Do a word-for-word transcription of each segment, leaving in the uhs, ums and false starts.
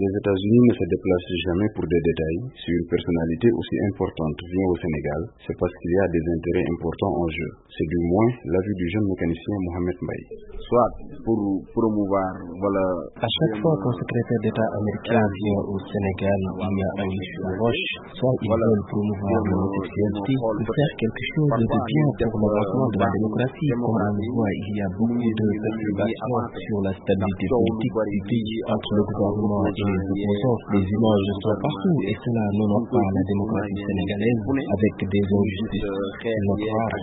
Les États-Unis ne se déplacent jamais pour des détails. Si une personnalité aussi importante vient au Sénégal, c'est parce qu'il y a des intérêts importants en jeu. C'est du moins l'avis du jeune mécanicien Mohamed Mbaye. Soit pour promouvoir, voilà. À chaque fois qu'un secrétaire d'État américain vient au Sénégal, il y a un issue roche. Soit ils voilà. veulent promouvoir l'homosexualité ou faire quelque chose de bien pour l'avancement de la démocratie. Comme on le voit, il y a beaucoup de perturbations sur la stabilité politique du pays entre le gouvernement et les opposants. Les images sont partout et cela n'honore pas la démocratie sénégalaise avec des injustices notoires.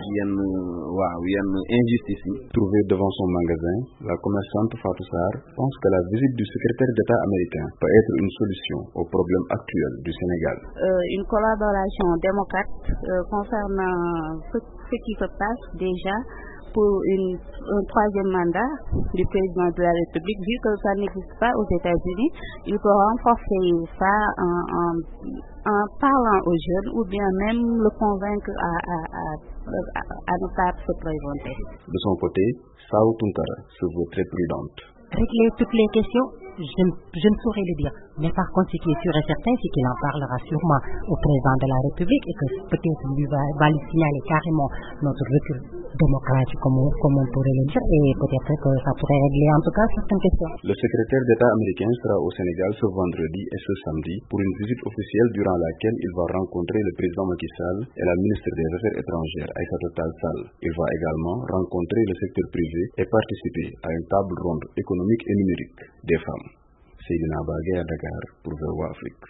Trouvée devant son magasin, la commerçante Fatou Sarr pense que la visite du secrétaire d'État américain peut être une solution aux problèmes actuels du Sénégal. Euh, une collaboration démocrate euh, concernant ce, ce qui se passe déjà pour une, un troisième mandat du président de la République, vu que ça n'existe pas aux États-Unis, il peut renforcer ça en, en, en parlant aux jeunes ou bien même le convaincre à, à, à, à, à ne pas se présenter. De son côté, Sao Tunkara se veut très prudente. Régler toutes les questions, je, je ne saurais le dire. Mais par contre, ce qui est sûr et certain, c'est qu'il en parlera sûrement au président de la République et que peut-être lui va, va lui signaler carrément notre recul démocratique, comme on, comme on pourrait le dire, et peut-être que ça pourrait régler en tout cas certaines questions. Le secrétaire d'État américain sera au Sénégal ce vendredi et ce samedi pour une visite officielle durant laquelle il va rencontrer le président Macky Sall et la ministre des Affaires étrangères, Aïssata Tall Sall. Il va également rencontrer le secteur privé et participer à une table ronde économique et numérique des femmes. Seydina Bagay à Dakar pour V O A Afrique.